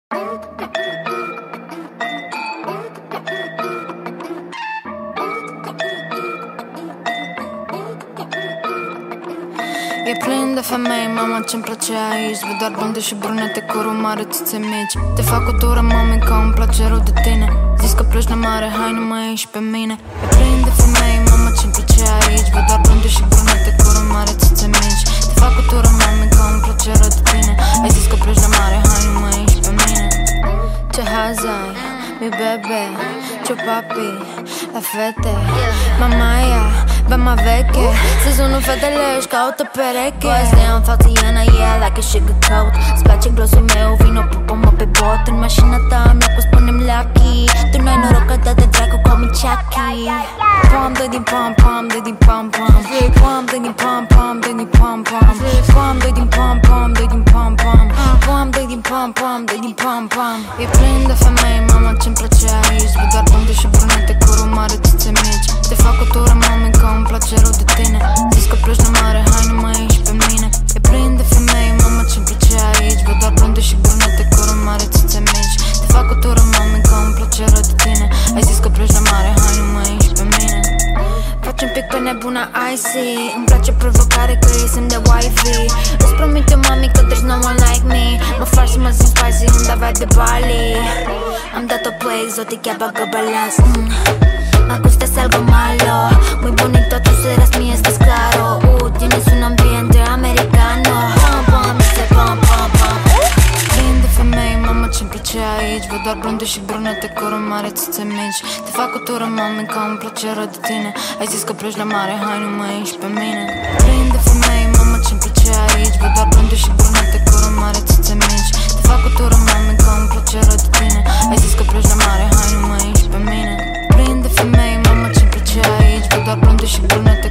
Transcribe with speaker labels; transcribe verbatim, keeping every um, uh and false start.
Speaker 1: E plin de femei, mama, ce-mi place aici. Văd doar blonde și brunete cu rumare țâțe mici. Te fac o tură, mami, că îmi place rău de tine. Zis că pleci la mare, hai nu mai ieși pe mine. E plin de femei, mama, ce-mi place aici. Văd doar blonde și brunete cu rumare țâțe mici. Te fac o tură, mami, că îmi place rău de tine. Ai zis că pleci la mare, hai nu mai ieși pe mine. Ce haz ai, mi bebe, ce papi, la fete. Mama ia, bea mai veche. Sezonul fetele își caută pereche. Boys ne în față, Iana, yeah, like a sugar coat. Îți place glosul meu, vino, pupă-mă pe bot. În mașina ta, mi-a cu spune-mi lucky. Tu n-ai noroc că dă de dracu, call me Chucky. Pam, dă din pam, pam, dă din pam, pam. Pam, dă din pam, pam, dă din pam, pam. Pam, dă din pam, pam, dă din pam, pam. Pam, dă din pam, pam, dă din pam, pam. E plin de femei, mama, ce-mi place aici. Văd doar blonde și brunete cu rumare țâțe mici. Te fac o tură, mami, că îmi place rău de tine. Zis că pleci la mare, hai nu mai ieși pe mine. E plin de femei, mama, ce-mi place aici. Văd doar blonde și brunete cu rumare țâțe mici. Te fac o tură, mami, că îmi place rău de tine. Ai zis că pleci la mare, hai nu mai ieși pe mine. Faci un pic pe nebuna icy. Îmi place provocare, că ei sunt de wifey. Îți promit eu, mami, că there's no one like me. Mă faci să mă simt spicy, îmi dai vibe de Bali. Am dat-o play exotic, ea bagă balans. mm. Me gusta algo malo, muy bonito, tú serás mi, estás claro. Uh, tienes un ambiente americano. Pam, pam, dice pam, pam, pam. Plin de femei, mama, ce-mi place aici. Văd doar blonde și brunete cu rumare țâțe mici. Te fac o tură, mami, că îmi place rău de tine. Ai zis că pleci la mare, hai nu mai ieși pe mine. Plin de femei, mama, ce-mi place aici. Văd doar blonde și brunete cu rumare țâțe mici. Te fac o tură, mami, că îmi place rău de tine. Ai zis că pleci la mare, hai nu mai ieși pe mine. Plin de femei, mama, ce-mi place aici. Văd doar blonde și brunete